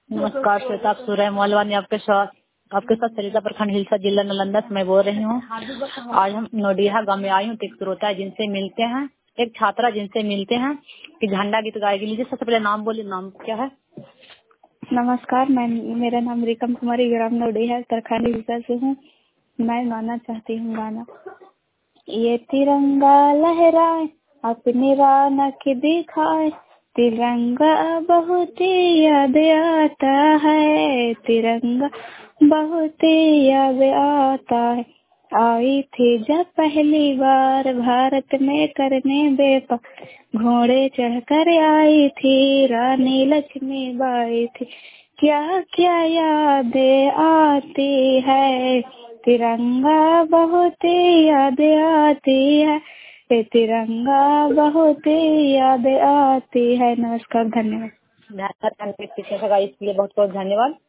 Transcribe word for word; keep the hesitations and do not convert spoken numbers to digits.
नमस्कार श्वेता, सूर्य मोहलवानी आपके साथ आपके साथ सरिता प्रखंड हिलसा जिला नालंदा से मैं बोल रही हूँ। आज हम नोडिया गाँव में आई हूँ। एक श्रोता है जिनसे मिलते हैं, एक छात्रा जिनसे मिलते हैं कि झंडा गीत गाएगी। लीजिए सबसे पहले नाम बोलिए, नाम क्या है? नमस्कार, मैं मेरा नाम रिकम कुमारी ग्राम नोडिया प्रखंड हिलसा से हूँ। मैं गाना चाहती हूँ गाना। ये तिरंगा लहराए अपनी रौनक दिखाए, तिरंगा बहुत याद आता है, तिरंगा बहुत याद आता है। आई थी जब पहली बार भारत में करने बेपा, घोड़े चढ़कर आई थी रानी लक्ष्मीबाई थी। क्या क्या यादें आती है, तिरंगा बहुत याद आती है, ये तिरंगा बहुत याद आती है। नमस्कार, धन्यवाद। इसके लिए बहुत बहुत धन्यवाद।